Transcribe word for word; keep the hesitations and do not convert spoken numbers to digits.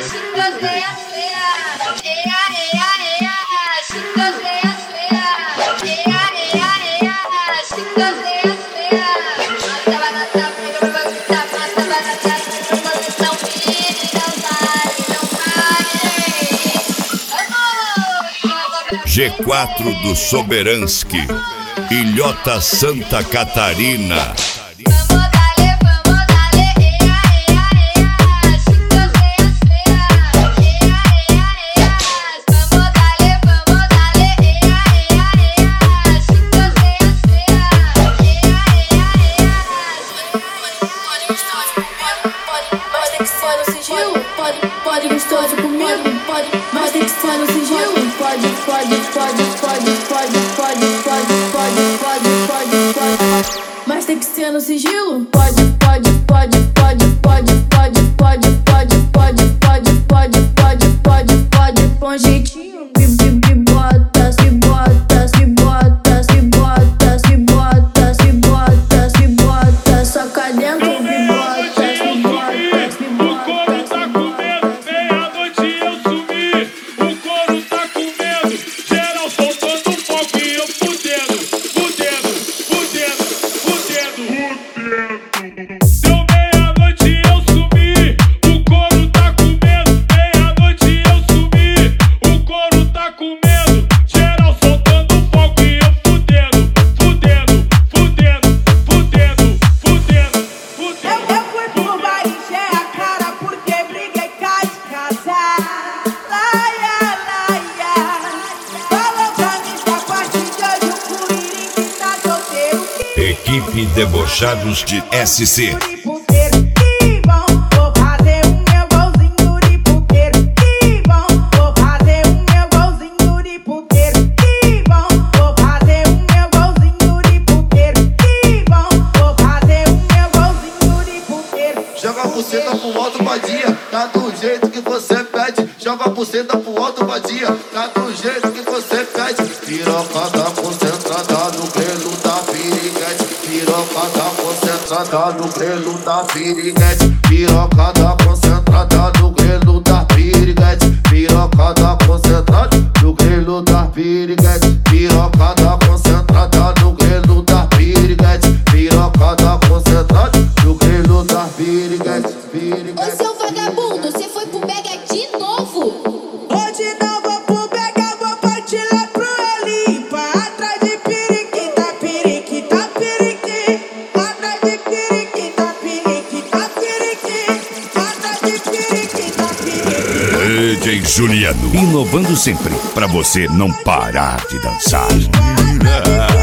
G quatro do Soberansky, Ilhota Santa Catarina. Pode gostar de comigo, pode, mas tem que ser no sigilo. Pode, pode, pode, pode, pode, pode, pode, pode, pode, pode, pode, mas tem que ser no sigilo. Pode, pode, pode, pode, pode, pode, pode, pode, pode, pode, pode, pode, pode, pode, com jeitinho. Me, me, me bota, se bota, se bota, se bota, se bota, se bota, se bota, só cá dentro me bota, se bota, se bota. Equipe Debochados de S C. Joga a buceta pro alto, vadia, tá do jeito que você pede. Joga a buceta pro alto, vadia, tá do jeito que você pede. Pirocada concentrada no pelo da piriguete. Pirocada concentrada no pelo da piriguete. Pirocada concentrada no grelo da piriguete. Pirocada concentrada no grelo da piriguete. Pirocada concentrada no grelo da piriguete. Pirocada concentrada no grelo da piriguete. Ô seu vagabundo, você foi pro Bega de novo? Hoje não vou pro Bega, vou partir lá pro Elipa. Atrás de periquita, periquita, periqui. Atrás de periquita, periquita, periqui. Atrás de periquita, periqui. D J Juliano, inovando sempre pra você não parar de dançar.